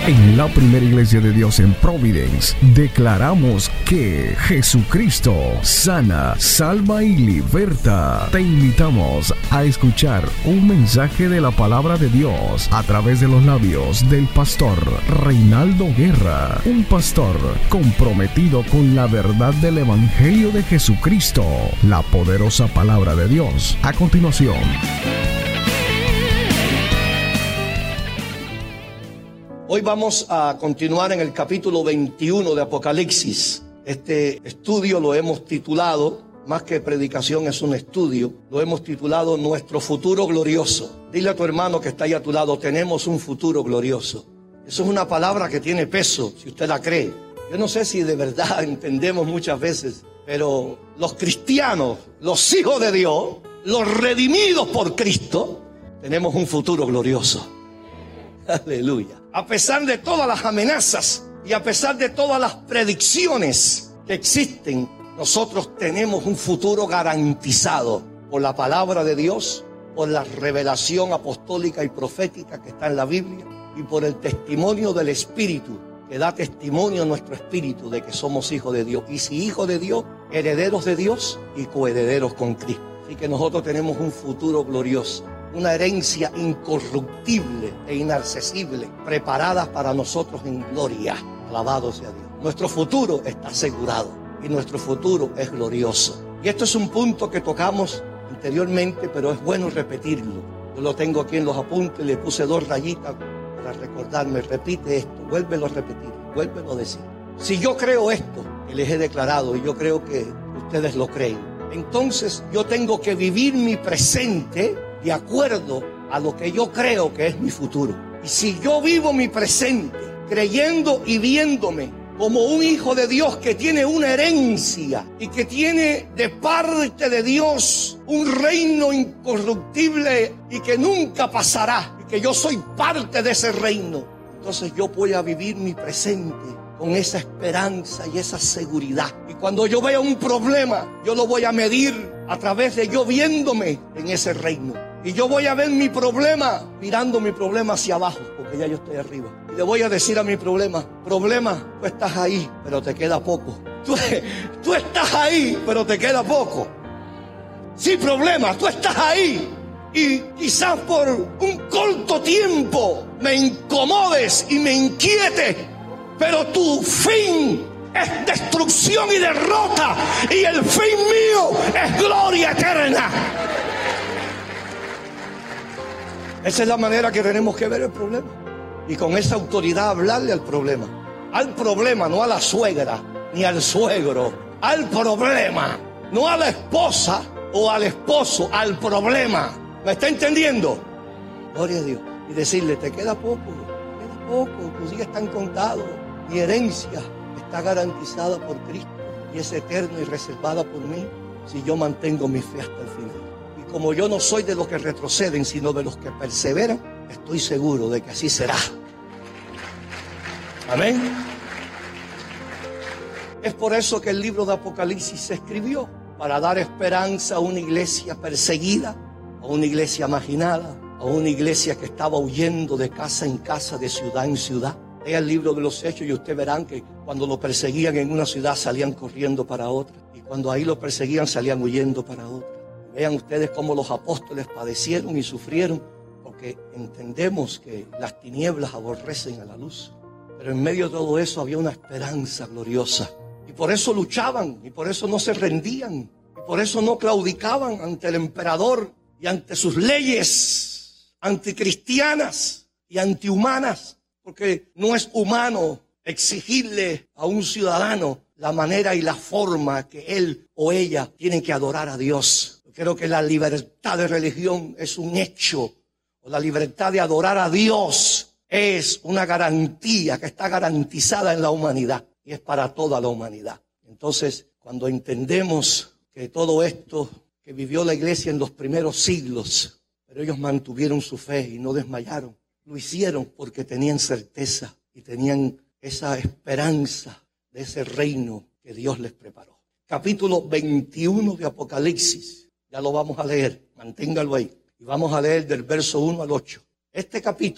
En la primera iglesia de Dios en Providence, declaramos que Jesucristo sana, salva y liberta. Te invitamos a escuchar un mensaje de la palabra de Dios a través de los labios del pastor Reinaldo Guerra, un pastor comprometido con la verdad del Evangelio de Jesucristo, la poderosa palabra de Dios. A continuación, hoy vamos a continuar en el capítulo 21 de Apocalipsis. Este estudio lo hemos titulado, más que predicación es un estudio, lo hemos titulado Nuestro futuro glorioso. Dile a tu hermano que está ahí a tu lado, tenemos un futuro glorioso. Eso es una palabra que tiene peso, si usted la cree. Yo no sé si de verdad entendemos muchas veces, pero los cristianos, los hijos de Dios, los redimidos por Cristo, tenemos un futuro glorioso. Aleluya. A pesar de todas las amenazas y a pesar de todas las predicciones que existen, nosotros tenemos un futuro garantizado por la palabra de Dios, por la revelación apostólica y profética que está en la Biblia y por el testimonio del Espíritu, que da testimonio a nuestro espíritu de que somos hijos de Dios. Y si hijos de Dios, herederos de Dios y coherederos con Cristo. Así que nosotros tenemos un futuro glorioso, una herencia incorruptible e inaccesible, preparada para nosotros en gloria. Alabado sea Dios. Nuestro futuro está asegurado y nuestro futuro es glorioso. Y esto es un punto que tocamos anteriormente, pero es bueno repetirlo. Yo lo tengo aquí en los apuntes, le puse 2 rayitas para recordarme. Repite esto, vuélvelo a repetir, vuélvelo a decir. Si yo creo esto que les he declarado, y yo creo que ustedes lo creen, entonces yo tengo que vivir mi presente de acuerdo a lo que yo creo que es mi futuro. Y si yo vivo mi presente creyendo y viéndome como un hijo de Dios que tiene una herencia y que tiene de parte de Dios un reino incorruptible y que nunca pasará, y que yo soy parte de ese reino, entonces yo voy a vivir mi presente con esa esperanza y esa seguridad. Y cuando yo vea un problema, yo lo voy a medir a través de yo viéndome en ese reino. Y yo voy a ver mi problema, mirando mi problema hacia abajo, porque ya yo estoy arriba. Y le voy a decir a mi problema, tú estás ahí, pero te queda poco. Tú estás ahí, pero te queda poco. Sí, problema, tú estás ahí. Y quizás por un corto tiempo me incomodes y me inquietes, pero tu fin es destrucción y derrota, y el fin mío es gloria eterna. Esa es la manera que tenemos que ver el problema. Y con esa autoridad hablarle al problema. Al problema, no a la suegra, ni al suegro. Al problema, no a la esposa o al esposo, al problema. ¿Me está entendiendo? Gloria a Dios. Y decirle, te queda poco, tus días están contados. Mi herencia está garantizada por Cristo y es eterna y reservada por mí si yo mantengo mi fe hasta el final. Y como yo no soy de los que retroceden, sino de los que perseveran, estoy seguro de que así será. Amén. Es por eso que el libro de Apocalipsis se escribió, para dar esperanza a una iglesia perseguida, a una iglesia marginada, a una iglesia que estaba huyendo de casa en casa, de ciudad en ciudad. Lea el libro de los Hechos y ustedes verán que cuando lo perseguían en una ciudad salían corriendo para otra, y cuando ahí lo perseguían salían huyendo para otra. Vean ustedes cómo los apóstoles padecieron y sufrieron, porque entendemos que las tinieblas aborrecen a la luz, pero en medio de todo eso había una esperanza gloriosa, y por eso luchaban, y por eso no se rendían, y por eso no claudicaban ante el emperador y ante sus leyes anticristianas y antihumanas. Porque no es humano exigirle a un ciudadano la manera y la forma que él o ella tienen que adorar a Dios. Yo creo que la libertad de religión es un hecho, o la libertad de adorar a Dios es una garantía que está garantizada en la humanidad y es para toda la humanidad. Entonces, cuando entendemos que todo esto que vivió la iglesia en los primeros siglos, pero ellos mantuvieron su fe y no desmayaron, lo hicieron porque tenían certeza y tenían esa esperanza de ese reino que Dios les preparó. Capítulo 21 de Apocalipsis. Ya lo vamos a leer, manténgalo ahí. Y vamos a leer del verso 1 al 8. Este capítulo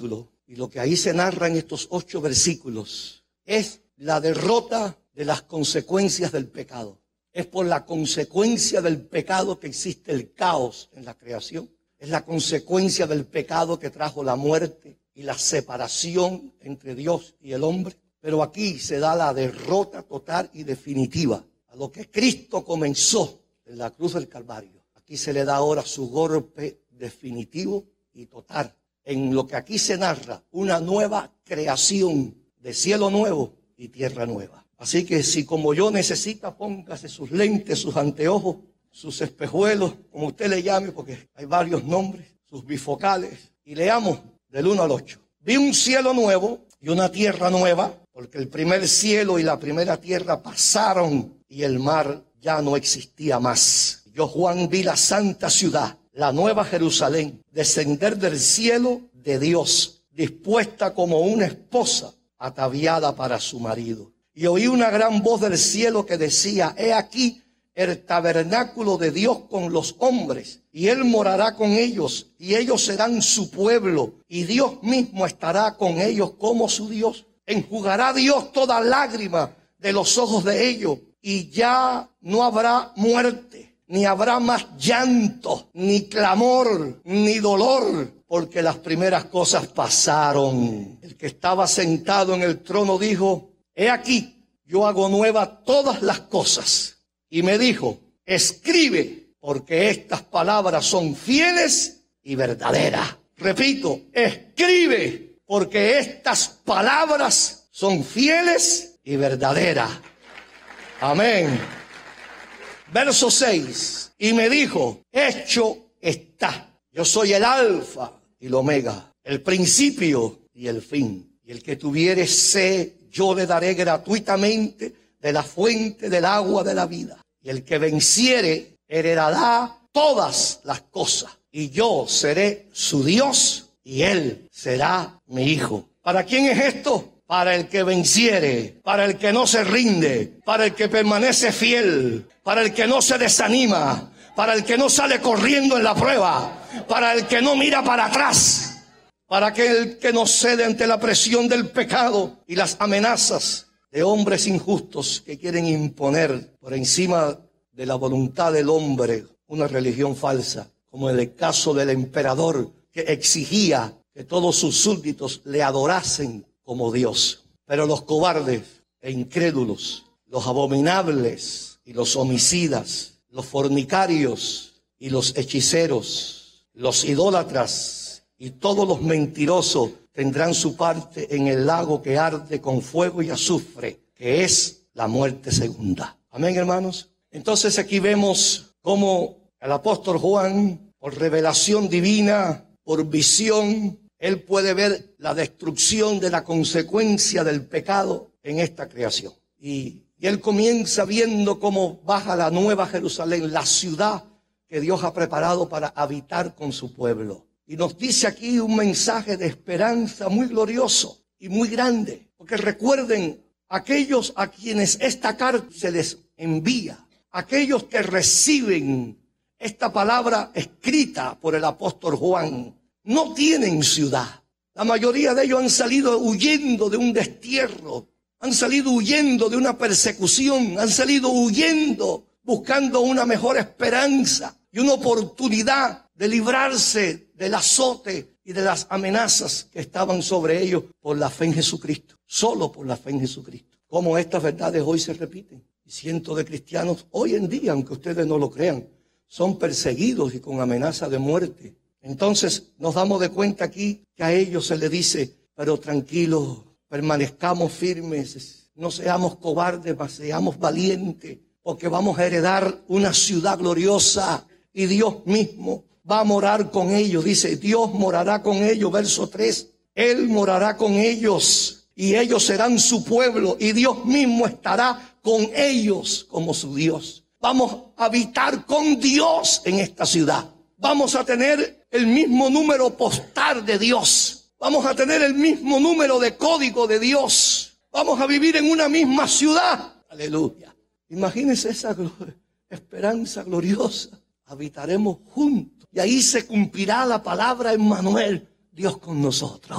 Y lo que ahí se narra en estos 8 versículos es la derrota de las consecuencias del pecado. Es por la consecuencia del pecado que existe el caos en la creación. Es la consecuencia del pecado que trajo la muerte y la separación entre Dios y el hombre. Pero aquí se da la derrota total y definitiva a lo que Cristo comenzó en la cruz del Calvario. Aquí se le da ahora su golpe definitivo y total. En lo que aquí se narra, una nueva creación de cielo nuevo y tierra nueva. Así que si como yo necesita, póngase sus lentes, sus anteojos, sus espejuelos, como usted le llame, porque hay varios nombres, sus bifocales, y leamos del 1 al 8. Vi un cielo nuevo y una tierra nueva, porque el primer cielo y la primera tierra pasaron y el mar ya no existía más. Yo, Juan, vi la santa ciudad, la nueva Jerusalén, descender del cielo de Dios, dispuesta como una esposa ataviada para su marido. Y oí una gran voz del cielo que decía: he aquí el tabernáculo de Dios con los hombres, y Él morará con ellos, y ellos serán su pueblo, y Dios mismo estará con ellos como su Dios. Enjugará Dios toda lágrima de los ojos de ellos, y ya no habrá muerte, ni habrá más llanto, ni clamor, ni dolor, porque las primeras cosas pasaron. El que estaba sentado en el trono dijo: he aquí, yo hago nuevas todas las cosas. Y me dijo: escribe, porque estas palabras son fieles y verdaderas. Repito, escribe, porque estas palabras son fieles y verdaderas. Amén. Verso 6. Y me dijo: hecho está. Yo soy el alfa y el omega, el principio y el fin. Y el que tuviere sed, yo le daré gratuitamente de la fuente del agua de la vida. Y el que venciere heredará todas las cosas. Y yo seré su Dios y él será mi hijo. ¿Para quién es esto? Para el que venciere, para el que no se rinde, para el que permanece fiel, para el que no se desanima, para el que no sale corriendo en la prueba, para el que no mira para atrás, para aquel que no cede ante la presión del pecado y las amenazas de hombres injustos que quieren imponer por encima de la voluntad del hombre una religión falsa, como en el caso del emperador que exigía que todos sus súbditos le adorasen como Dios. Pero los cobardes e incrédulos, los abominables y los homicidas, los fornicarios y los hechiceros, los idólatras y todos los mentirosos tendrán su parte en el lago que arde con fuego y azufre, que es la muerte segunda. Amén, hermanos. Entonces aquí vemos cómo el apóstol Juan, por revelación divina, por visión, él puede ver la destrucción de la consecuencia del pecado en esta creación. Y él comienza viendo cómo baja la nueva Jerusalén, la ciudad que Dios ha preparado para habitar con su pueblo. Y nos dice aquí un mensaje de esperanza muy glorioso y muy grande. Porque recuerden, aquellos a quienes esta carta se les envía, aquellos que reciben esta palabra escrita por el apóstol Juan, no tienen ciudad. La mayoría de ellos han salido huyendo de un destierro, han salido huyendo de una persecución, han salido huyendo buscando una mejor esperanza y una oportunidad de librarse del azote y de las amenazas que estaban sobre ellos por la fe en Jesucristo, solo por la fe en Jesucristo. Como estas verdades hoy se repiten. Y cientos de cristianos hoy en día, aunque ustedes no lo crean, son perseguidos y con amenaza de muerte. Entonces nos damos de cuenta aquí que a ellos se les dice: pero tranquilos, permanezcamos firmes, no seamos cobardes, mas seamos valientes, porque vamos a heredar una ciudad gloriosa y Dios mismo va a morar con ellos. Dice: Dios morará con ellos, verso 3. Él morará con ellos y ellos serán su pueblo y Dios mismo estará con ellos como su Dios. Vamos a habitar con Dios en esta ciudad. Vamos a tener el mismo número postal de Dios. Vamos a tener el mismo número de código de Dios. Vamos a vivir en una misma ciudad. Aleluya. Imagínense esa esperanza gloriosa. Habitaremos juntos. Y ahí se cumplirá la palabra Emmanuel, Dios con nosotros.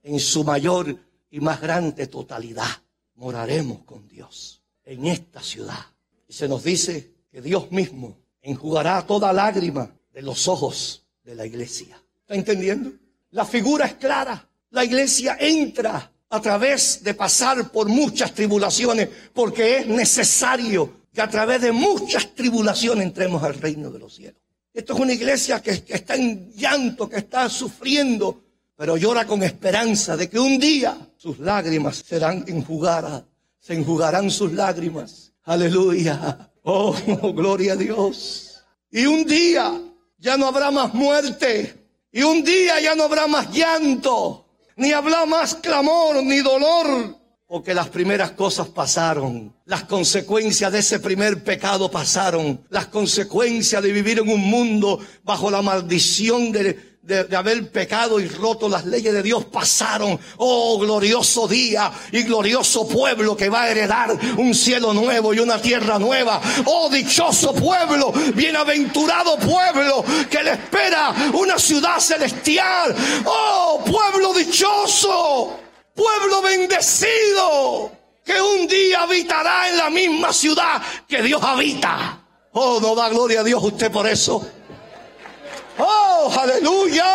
en su mayor y más grande totalidad. Moraremos con Dios en esta ciudad. Y se nos dice que Dios mismo enjugará toda lágrima de los ojos de la iglesia. ¿Está entendiendo? La figura es clara. La iglesia entra a través de pasar por muchas tribulaciones, porque es necesario que a través de muchas tribulaciones entremos al reino de los cielos. Esto es una iglesia que está en llanto, que está sufriendo, pero llora con esperanza de que un día sus lágrimas serán enjugadas. Se enjugarán sus lágrimas. Aleluya. Oh, gloria a Dios. Y un día ya no habrá más muerte. Y un día ya no habrá más llanto. Ni habrá más clamor, ni dolor. Porque las primeras cosas pasaron. Las consecuencias de ese primer pecado pasaron. Las consecuencias de vivir en un mundo bajo la maldición de haber pecado y roto las leyes de Dios pasaron. Oh, glorioso día y glorioso pueblo que va a heredar un cielo nuevo y una tierra nueva. Oh, dichoso pueblo, bienaventurado pueblo que le espera una ciudad celestial. Oh, pueblo dichoso, pueblo bendecido, que un día habitará en la misma ciudad que Dios habita. Oh, no da gloria a Dios usted por eso. ¡Oh, aleluya!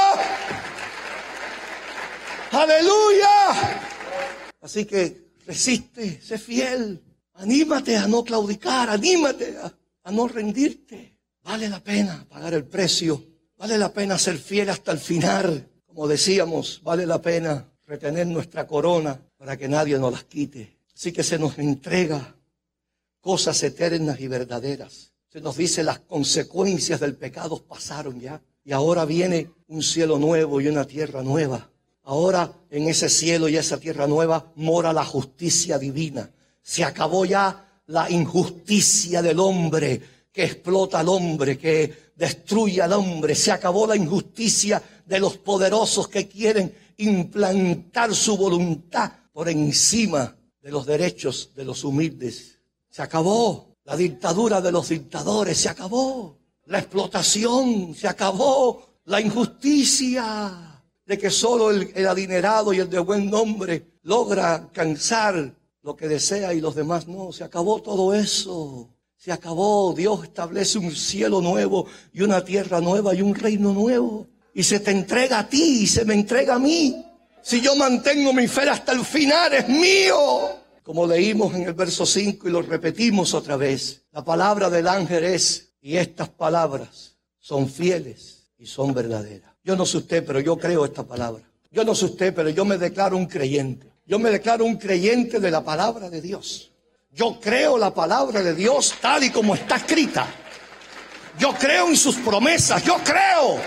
¡Aleluya! Así que resiste, sé fiel. Anímate a no claudicar, anímate a no rendirte. Vale la pena pagar el precio. Vale la pena ser fiel hasta el final. Como decíamos, vale la pena retener nuestra corona para que nadie nos las quite. Así que se nos entrega cosas eternas y verdaderas. Se nos dice las consecuencias del pecado pasaron ya. Y ahora viene un cielo nuevo y una tierra nueva. Ahora en ese cielo y esa tierra nueva mora la justicia divina. Se acabó ya la injusticia del hombre que explota al hombre, que destruye al hombre. Se acabó la injusticia de los poderosos que quieren implantar su voluntad por encima de los derechos de los humildes. Se acabó la dictadura de los dictadores, se acabó. La explotación, se acabó. La injusticia de que solo el adinerado y el de buen nombre logra alcanzar lo que desea y los demás no. Se acabó todo eso. Se acabó. Dios establece un cielo nuevo y una tierra nueva y un reino nuevo. Y se te entrega a ti y se me entrega a mí. Si yo mantengo mi fe hasta el final, es mío. Como leímos en el verso 5 y lo repetimos otra vez. La palabra del ángel es: y estas palabras son fieles y son verdaderas. Yo no sé usted, pero yo creo esta palabra. Yo no sé usted, pero yo me declaro un creyente. Yo me declaro un creyente de la palabra de Dios. Yo creo la palabra de Dios tal y como está escrita. Yo creo en sus promesas. Yo creo.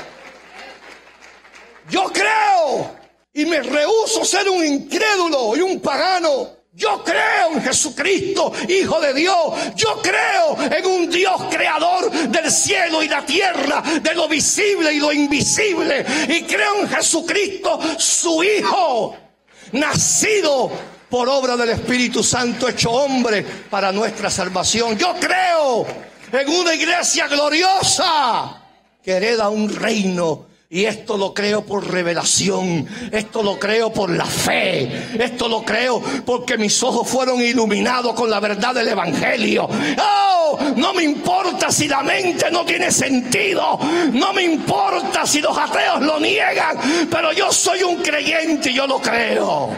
Y me rehúso ser un incrédulo y un pagano. Yo creo en Jesucristo, Hijo de Dios. Yo creo en un Dios creador del cielo y la tierra, de lo visible y lo invisible. Y creo en Jesucristo, su Hijo, nacido por obra del Espíritu Santo, hecho hombre para nuestra salvación. Yo creo en una iglesia gloriosa que hereda un reino. Y esto lo creo por revelación, esto lo creo por la fe, esto lo creo porque mis ojos fueron iluminados con la verdad del Evangelio. ¡Oh! No me importa si la mente no tiene sentido, no me importa si los ateos lo niegan, pero yo soy un creyente y yo lo creo.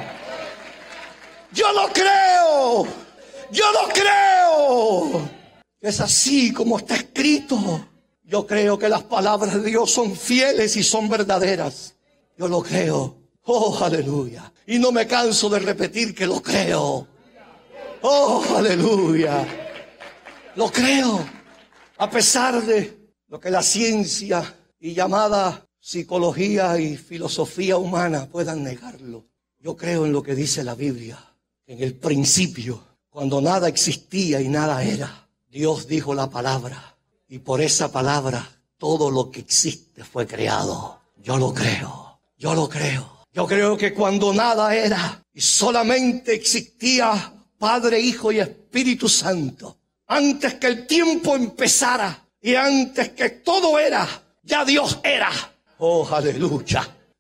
Es así como está escrito. Yo creo que las palabras de Dios son fieles y son verdaderas. Yo lo creo. Oh, aleluya. Y no me canso de repetir que lo creo. Oh, aleluya. Lo creo. A pesar de lo que la ciencia y llamada psicología y filosofía humana puedan negarlo. Yo creo en lo que dice la Biblia. En el principio, cuando nada existía y nada era, Dios dijo la palabra. Y por esa palabra, todo lo que existe fue creado. Yo lo creo. Yo creo que cuando nada era y solamente existía Padre, Hijo y Espíritu Santo, antes que el tiempo empezara y antes que todo era, ya Dios era. Oh, aleluya.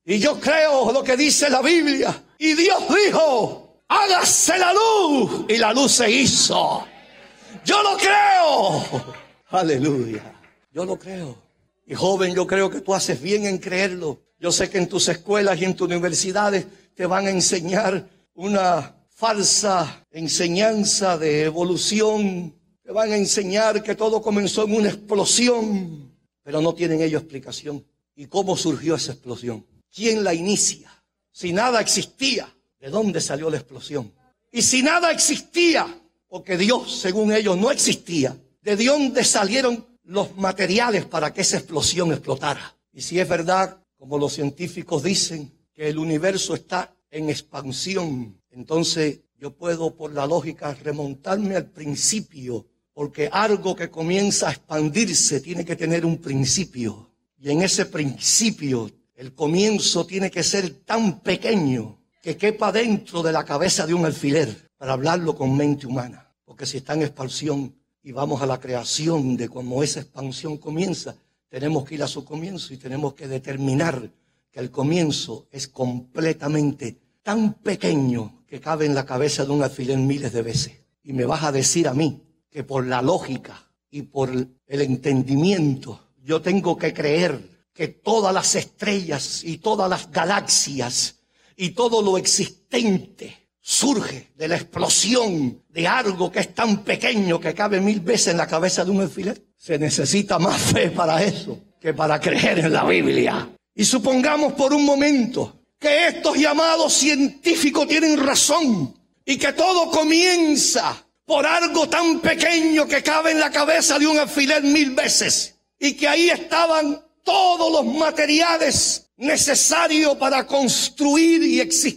Y yo creo lo que dice la Biblia. Y Dios dijo, hágase la luz. Y la luz se hizo. Yo lo creo. Aleluya. Yo lo creo. Y joven, yo creo que tú haces bien en creerlo. Yo sé que en tus escuelas y en tus universidades te van a enseñar una falsa enseñanza de evolución. Te van a enseñar que todo comenzó en una explosión. Pero no tienen ellos explicación. ¿Y cómo surgió esa explosión? ¿Quién la inicia? Si nada existía, ¿de dónde salió la explosión? Y si nada existía, porque Dios, según ellos, no existía, ¿de dónde salieron los materiales para que esa explosión explotara? Y si es verdad, como los científicos dicen, que el universo está en expansión, entonces yo puedo, por la lógica, remontarme al principio, porque algo que comienza a expandirse tiene que tener un principio. Y en ese principio, el comienzo tiene que ser tan pequeño que quepa dentro de la cabeza de un alfiler, para hablarlo con mente humana. Porque si está en expansión y vamos a la creación de cómo esa expansión comienza, tenemos que ir a su comienzo y tenemos que determinar que el comienzo es completamente tan pequeño que cabe en la cabeza de un alfiler miles de veces. Y me vas a decir a mí que por la lógica y por el entendimiento yo tengo que creer que todas las estrellas y todas las galaxias y todo lo existente surge de la explosión de algo que es tan pequeño que cabe 1000 veces en la cabeza de un alfiler. Se necesita más fe para eso que para creer en la Biblia. Y supongamos por un momento que estos llamados científicos tienen razón y que todo comienza por algo tan pequeño que cabe en la cabeza de un alfiler 1000 veces y que ahí estaban todos los materiales necesarios para construir y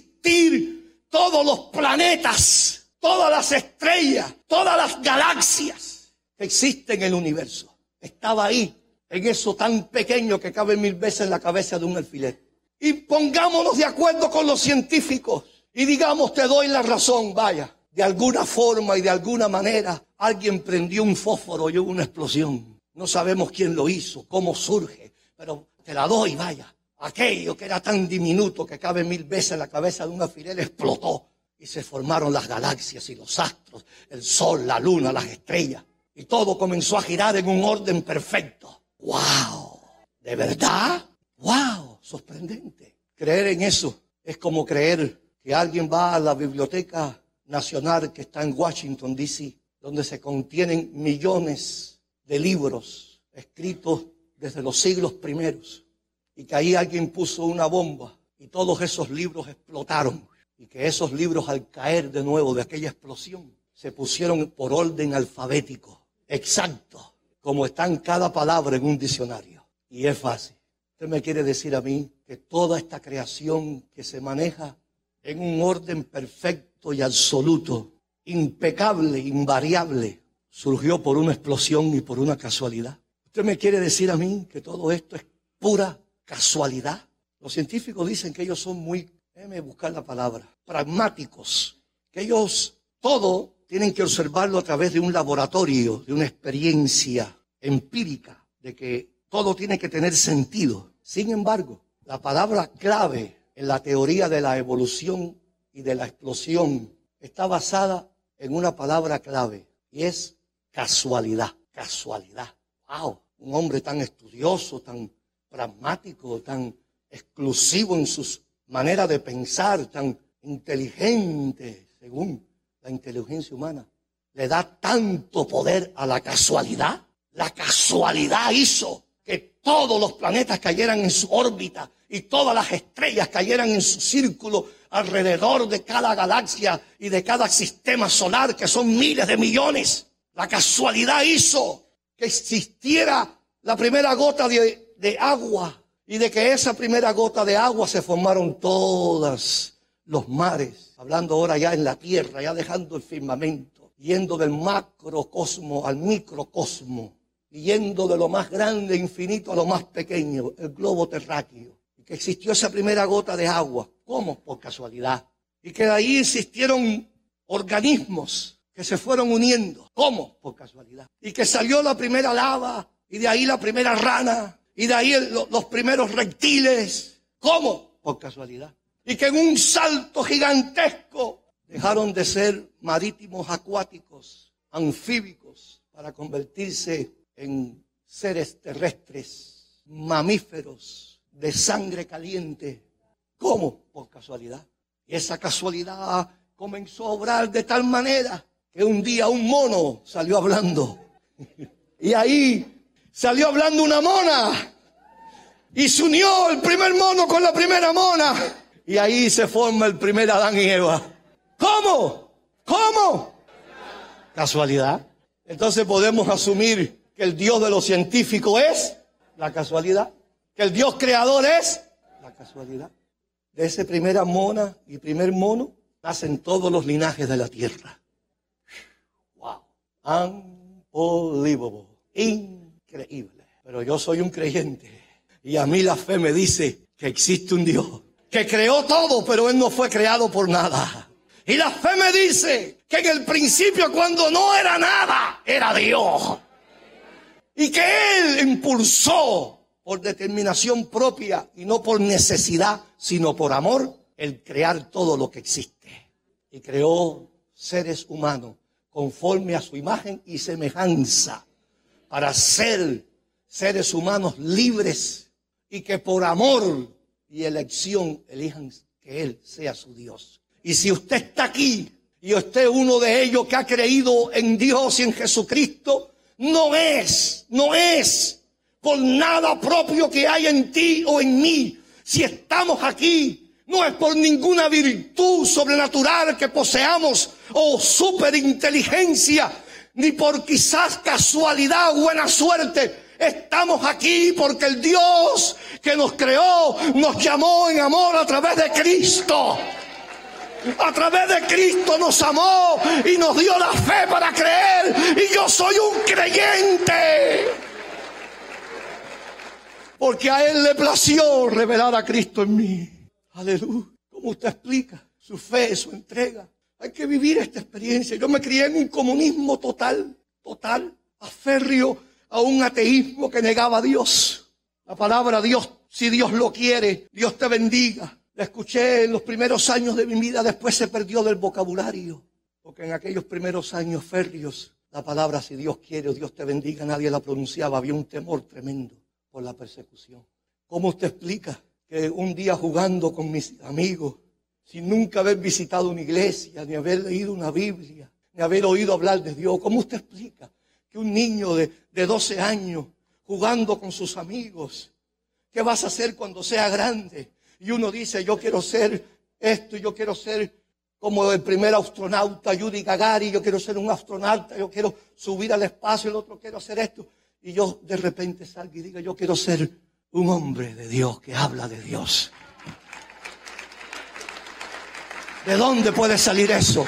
existir todos los planetas, todas las estrellas, todas las galaxias que existen en el universo. Estaba ahí, en eso tan pequeño que cabe 1000 veces en la cabeza de un alfiler. Y pongámonos de acuerdo con los científicos y digamos, te doy la razón, vaya. De alguna forma y de alguna manera alguien prendió un fósforo y hubo una explosión. No sabemos quién lo hizo, cómo surge, pero te la doy, vaya. Aquello que era tan diminuto que cabe 1000 veces en la cabeza de un alfiler explotó y se formaron las galaxias y los astros, el sol, la luna, las estrellas. Y todo comenzó a girar en un orden perfecto. ¡Wow! ¿De verdad? ¡Wow! Sorprendente. Creer en eso es como creer que alguien va a la biblioteca nacional que está en Washington, D.C., donde se contienen millones de libros escritos desde los siglos primeros, y que ahí alguien puso una bomba y todos esos libros explotaron, y que esos libros al caer de nuevo de aquella explosión se pusieron por orden alfabético, exacto, como está en cada palabra en un diccionario. Y es fácil. Usted me quiere decir a mí que toda esta creación que se maneja en un orden perfecto y absoluto, impecable, invariable, surgió por una explosión y por una casualidad. ¿Usted me quiere decir a mí que todo esto es pura casualidad? Los científicos dicen que ellos son muy, déjeme buscar la palabra, pragmáticos, que ellos todo tienen que observarlo a través de un laboratorio, de una experiencia empírica, de que todo tiene que tener sentido. Sin embargo, la palabra clave en la teoría de la evolución y de la explosión está basada en una palabra clave y es casualidad. Casualidad. ¡Wow! Un hombre tan estudioso, tan pragmático, tan exclusivo en sus maneras de pensar, tan inteligente, según la inteligencia humana, le da tanto poder a la casualidad. La casualidad hizo que todos los planetas cayeran en su órbita y todas las estrellas cayeran en su círculo alrededor de cada galaxia y de cada sistema solar, que son miles de millones. La casualidad hizo que existiera la primera gota de agua, y de que esa primera gota de agua se formaron todos los mares, hablando ahora ya en la tierra, ya dejando el firmamento, yendo del macrocosmo al microcosmo, y yendo de lo más grande infinito a lo más pequeño, el globo terráqueo. Y que existió esa primera gota de agua. ¿Cómo? Por casualidad. Y que de ahí existieron organismos que se fueron uniendo. ¿Cómo? Por casualidad. Y que salió la primera lava, y de ahí la primera rana, y de ahí los primeros reptiles. ¿Cómo? por casualidad. Y que en un salto gigantesco dejaron de ser marítimos, acuáticos, anfíbicos, para convertirse en seres terrestres, mamíferos, de sangre caliente. ¿Cómo? Por casualidad. Y esa casualidad comenzó a obrar de tal manera que un día un mono salió hablando. Y ahí salió hablando una mona. Y se unió el primer mono con la primera mona. Y ahí se forma el primer Adán y Eva. ¿Cómo? ¿Cómo? Casualidad. Entonces podemos asumir que el Dios de los científicos es la casualidad. Que el Dios creador es la casualidad. De esa primera mona y primer mono nacen todos los linajes de la tierra. Wow. Unbelievable. Increíble. Pero yo soy un creyente. Y a mí la fe me dice que existe un Dios que creó todo, pero Él no fue creado por nada. Y la fe me dice que en el principio, cuando no era nada, era Dios. Y que Él impulsó por determinación propia y no por necesidad, sino por amor, el crear todo lo que existe. Y creó seres humanos conforme a su imagen y semejanza para ser seres humanos libres y que por amor y elección elijan que Él sea su Dios. Y si usted está aquí y usted es uno de ellos que ha creído en Dios y en Jesucristo, no es por nada propio que hay en ti o en mí. Si estamos aquí, no es por ninguna virtud sobrenatural que poseamos o superinteligencia, ni por quizás casualidad o buena suerte. Estamos aquí porque el Dios que nos creó nos llamó en amor a través de Cristo. A través de Cristo nos amó y nos dio la fe para creer. Y yo soy un creyente. Porque a Él le plació revelar a Cristo en mí. Aleluya. ¿Cómo usted explica su fe, su entrega? Hay que vivir esta experiencia. Yo me crié en un comunismo total, aférreo a un ateísmo que negaba a Dios. La palabra Dios, si Dios lo quiere, Dios te bendiga. La escuché en los primeros años de mi vida, después se perdió del vocabulario. Porque en aquellos primeros años férreos, la palabra si Dios quiere o Dios te bendiga, nadie la pronunciaba. Había un temor tremendo por la persecución. ¿Cómo usted explica que un día jugando con mis amigos, sin nunca haber visitado una iglesia, ni haber leído una Biblia, ni haber oído hablar de Dios, cómo usted explica que un niño de 12 años jugando con sus amigos, ¿qué vas a hacer cuando sea grande? Y uno dice, yo quiero ser esto, yo quiero ser como el primer astronauta, Yuri Gagarin, yo quiero ser un astronauta, yo quiero subir al espacio, el otro quiero hacer esto. Y yo de repente salgo y digo, yo quiero ser un hombre de Dios, que habla de Dios. ¿De dónde puede salir eso?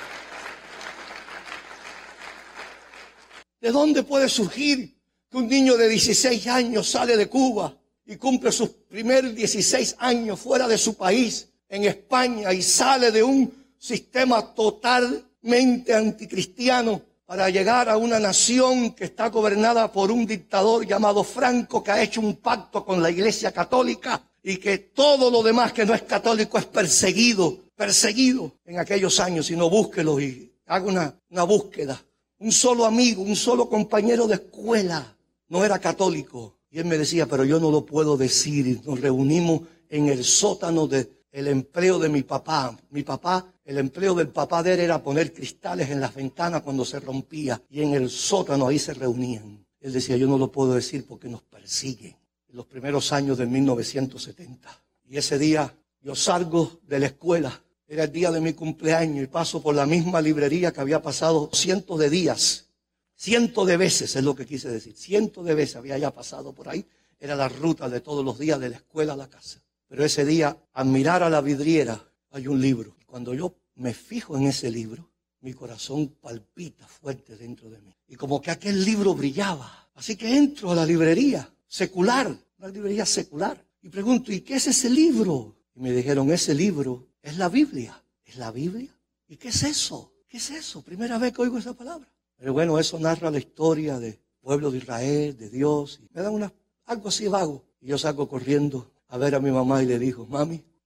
¿De dónde puede surgir que un niño de 16 años sale de Cuba y cumple sus primeros 16 años fuera de su país, en España, y sale de un sistema totalmente anticristiano para llegar a una nación que está gobernada por un dictador llamado Franco, que ha hecho un pacto con la Iglesia Católica y que todo lo demás que no es católico es perseguido en aquellos años? Si no, búsquelo y haga una búsqueda. Un solo amigo, un solo compañero de escuela no era católico. Y él me decía, pero yo no lo puedo decir. Y nos reunimos en el sótano del empleo de mi papá. Mi papá, el empleo del papá de él era poner cristales en las ventanas cuando se rompía. Y en el sótano ahí se reunían. Él decía, yo no lo puedo decir porque nos persiguen. En los primeros años de 1970. Y ese día yo salgo de la escuela. Era el día de mi cumpleaños y paso por la misma librería que había pasado cientos de días. Cientos de veces es lo que quise decir. Cientos de veces había ya pasado por ahí. Era la ruta de todos los días de la escuela a la casa. Pero ese día, al mirar a la vidriera, hay un libro. Y cuando yo me fijo en ese libro, mi corazón palpita fuerte dentro de mí. Y como que aquel libro brillaba. Así que entro a la librería secular, una librería secular. Y pregunto, ¿y qué es ese libro? Y me dijeron, ese libro es la Biblia. ¿Es la Biblia? ¿Y qué es eso? ¿Qué es eso? Primera vez que oigo esa palabra. Pero bueno, eso narra la historia del pueblo de Israel, de Dios. Y me dan algo así vago. Y yo salgo corriendo a ver a mi mamá y le digo, mami,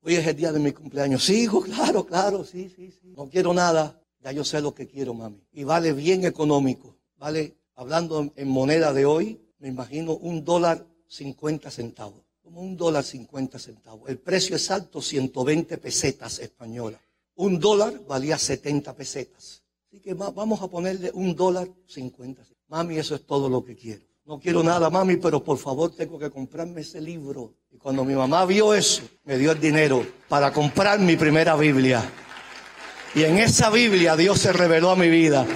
Hoy es el día de mi cumpleaños. Sí, hijo, claro, sí. No quiero nada. Ya yo sé lo que quiero, mami. Y vale bien económico. Vale, hablando en moneda de hoy, me imagino $1.50. Como $1.50. El precio exacto, 120 pesetas españolas. $1 valía 70 pesetas. Así que vamos a ponerle $1.50. Mami, eso es todo lo que quiero. No quiero nada, mami, pero por favor tengo que comprarme ese libro. Y cuando mi mamá vio eso, me dio el dinero para comprar mi primera Biblia. Y en esa Biblia Dios se reveló a mi vida.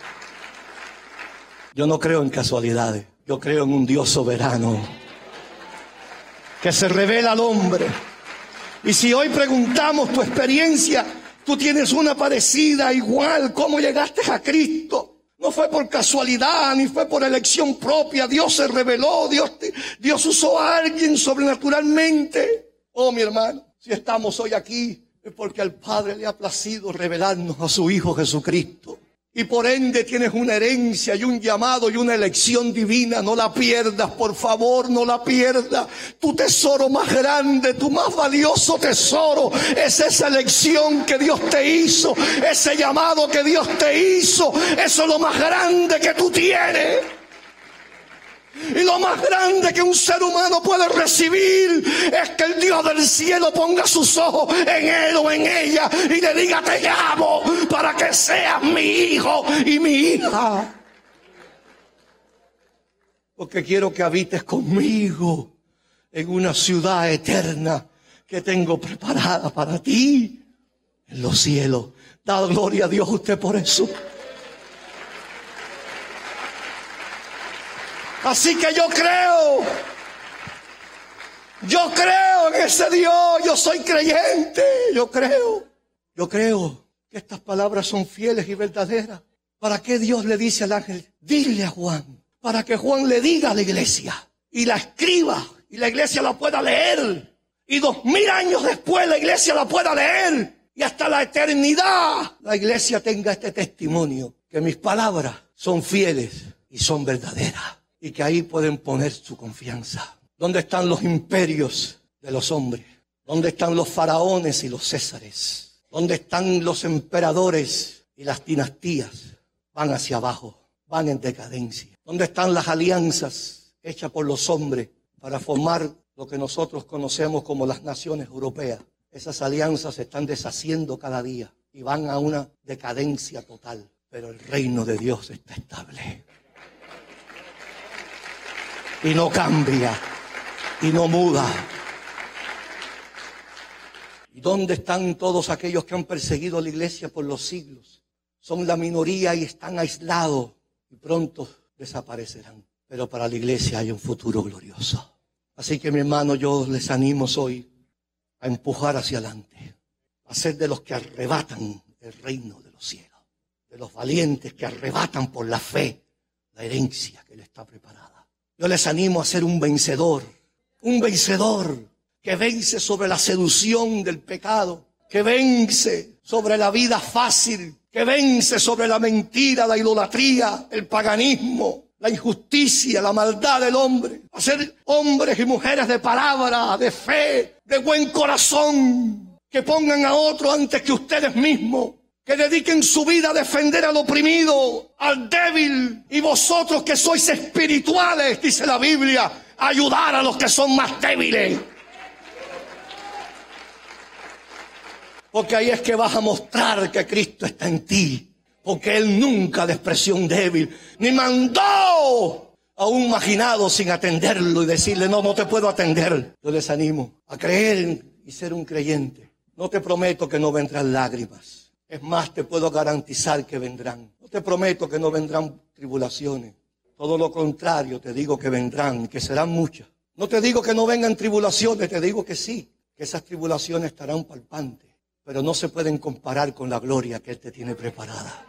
Yo no creo en casualidades. Yo creo en un Dios soberano que se revela al hombre. Y si hoy preguntamos tu experiencia, tú tienes una parecida, igual, ¿cómo llegaste a Cristo? No fue por casualidad, ni fue por elección propia. Dios se reveló, Dios usó a alguien sobrenaturalmente. Oh, mi hermano, si estamos hoy aquí es porque al Padre le ha placido revelarnos a su Hijo Jesucristo. Y por ende tienes una herencia y un llamado y una elección divina. No la pierdas, por favor, no la pierdas. Tu tesoro más grande, tu más valioso tesoro es esa elección que Dios te hizo, ese llamado que Dios te hizo. Eso es lo más grande que tú tienes. Y lo más grande que un ser humano puede recibir es que el Dios del cielo ponga sus ojos en él o en ella y le diga: te llamo para que seas mi hijo y mi hija. Porque quiero que habites conmigo en una ciudad eterna que tengo preparada para ti en los cielos. Da gloria a Dios usted por eso. Así que yo creo en ese Dios, yo soy creyente, yo creo que estas palabras son fieles y verdaderas. ¿Para qué Dios le dice al ángel? Dile a Juan, para que Juan le diga a la iglesia y la escriba y la iglesia la pueda leer y 2000 años después la iglesia la pueda leer y hasta la eternidad la iglesia tenga este testimonio, que mis palabras son fieles y son verdaderas. Y que ahí pueden poner su confianza. ¿Dónde están los imperios de los hombres? ¿Dónde están los faraones y los césares? ¿Dónde están los emperadores y las dinastías? Van hacia abajo, van en decadencia. ¿Dónde están las alianzas hechas por los hombres para formar lo que nosotros conocemos como las naciones europeas? Esas alianzas se están deshaciendo cada día y van a una decadencia total. Pero el reino de Dios está estable. Y no cambia, y no muda. ¿Y dónde están todos aquellos que han perseguido a la iglesia por los siglos? Son la minoría y están aislados y pronto desaparecerán. Pero para la iglesia hay un futuro glorioso. Así que, mi hermano, yo les animo hoy a empujar hacia adelante, a ser de los que arrebatan el reino de los cielos, de los valientes que arrebatan por la fe la herencia que les está preparada. Yo les animo a ser un vencedor que vence sobre la seducción del pecado, que vence sobre la vida fácil, que vence sobre la mentira, la idolatría, el paganismo, la injusticia, la maldad del hombre. A ser hombres y mujeres de palabra, de fe, de buen corazón, que pongan a otro antes que ustedes mismos. Que dediquen su vida a defender al oprimido, al débil. Y vosotros que sois espirituales, dice la Biblia, ayudar a los que son más débiles. Porque ahí es que vas a mostrar que Cristo está en ti. Porque Él nunca despreció a un débil, ni mandó a un marginado sin atenderlo y decirle: no te puedo atender. Yo les animo a creer y ser un creyente. No te prometo que no vendrán lágrimas. Es más, te puedo garantizar que vendrán. No te prometo que no vendrán tribulaciones. Todo lo contrario, te digo que vendrán, que serán muchas. No te digo que no vengan tribulaciones, te digo que sí, que esas tribulaciones estarán palpantes, pero no se pueden comparar con la gloria que Él te tiene preparada.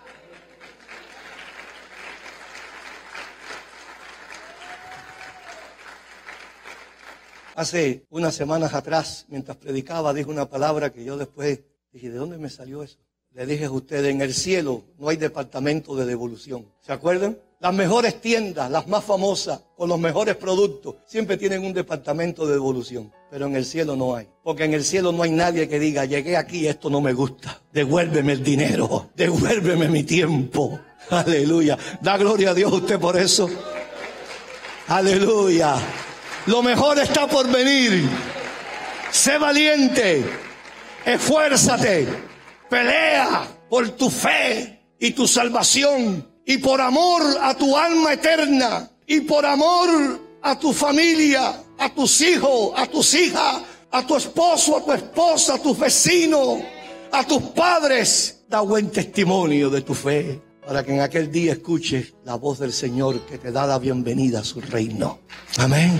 Hace unas semanas atrás, mientras predicaba, dije una palabra que yo después dije: ¿de dónde me salió eso? Le dije a ustedes: en el cielo no hay departamento de devolución. ¿Se acuerdan? Las mejores tiendas, las más famosas, con los mejores productos, siempre tienen un departamento de devolución. Pero en el cielo no hay. Porque en el cielo no hay nadie que diga, llegué aquí y esto no me gusta. Devuélveme el dinero, devuélveme mi tiempo. Aleluya. Da gloria a Dios a usted por eso. Aleluya. Lo mejor está por venir. Sé valiente. Esfuérzate. Pelea por tu fe y tu salvación. Y por amor a tu alma eterna. Y por amor a tu familia, a tus hijos, a tus hijas, a tu esposo, a tu esposa, a tus vecinos, a tus padres. Da buen testimonio de tu fe, para que en aquel día escuches la voz del Señor que te da la bienvenida a su reino. Amén.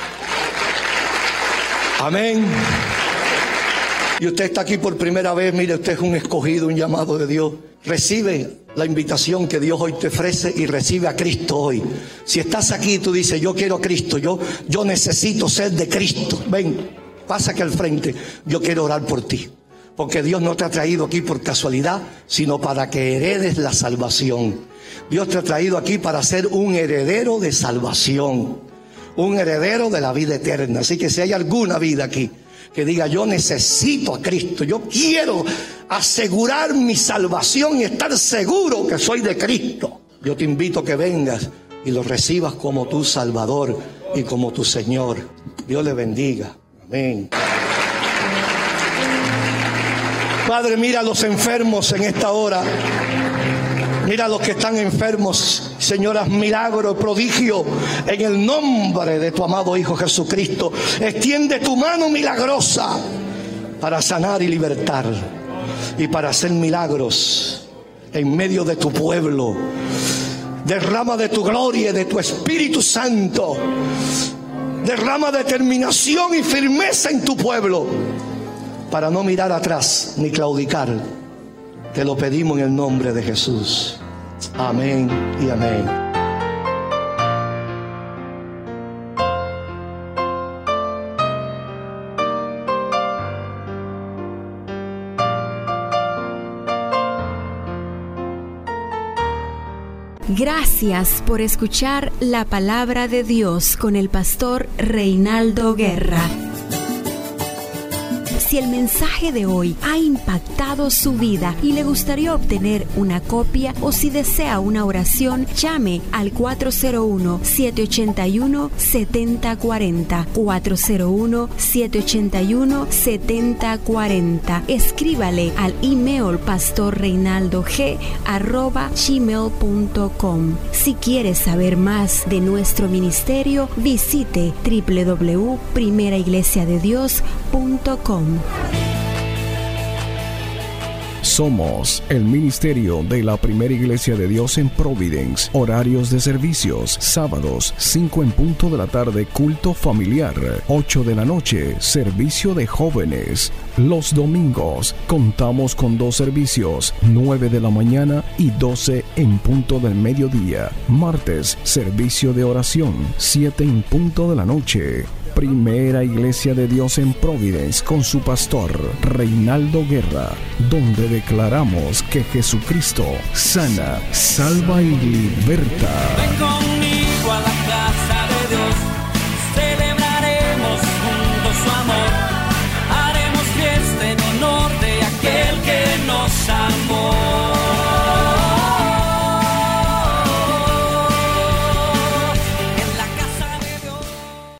Amén. Y usted está aquí por primera vez, mire, usted es un escogido, un llamado de Dios. Recibe la invitación que Dios hoy te ofrece y recibe a Cristo hoy. Si estás aquí y tú dices, yo quiero a Cristo, yo necesito ser de Cristo. Ven, pasa aquí al frente, yo quiero orar por ti. Porque Dios no te ha traído aquí por casualidad, sino para que heredes la salvación. Dios te ha traído aquí para ser un heredero de salvación, un heredero de la vida eterna. Así que si hay alguna vida aquí que diga, yo necesito a Cristo, yo quiero asegurar mi salvación y estar seguro que soy de Cristo, yo te invito a que vengas y lo recibas como tu Salvador y como tu Señor. Dios le bendiga. Amén. Padre, mira a los enfermos en esta hora. Mira a los que están enfermos, Señor, haz milagro, prodigio, en el nombre de tu amado Hijo Jesucristo. Extiende tu mano milagrosa para sanar y libertar y para hacer milagros en medio de tu pueblo. Derrama de tu gloria y de tu Espíritu Santo. Derrama determinación y firmeza en tu pueblo para no mirar atrás ni claudicar. Te lo pedimos en el nombre de Jesús. Amén y amén. Gracias por escuchar la palabra de Dios con el pastor Reinaldo Guerra. Si el mensaje de hoy ha impactado su vida y le gustaría obtener una copia o si desea una oración, llame al 401-781-7040. 401-781-7040. Escríbale al email pastorreinaldog@gmail.com. Si quiere saber más de nuestro ministerio, visite www.primeraiglesiadedios.com. Somos el ministerio de la Primera Iglesia de Dios en Providence. Horarios de servicios: sábados 5 en punto de la tarde, culto familiar. 8 de la noche, servicio de jóvenes. Los domingos contamos con 2 servicios: 9 de la mañana y 12 en punto del mediodía. Martes, servicio de oración: 7 en punto de la noche. Primera Iglesia de Dios en Providence, con su pastor Reinaldo Guerra, donde declaramos que Jesucristo sana, salva y liberta.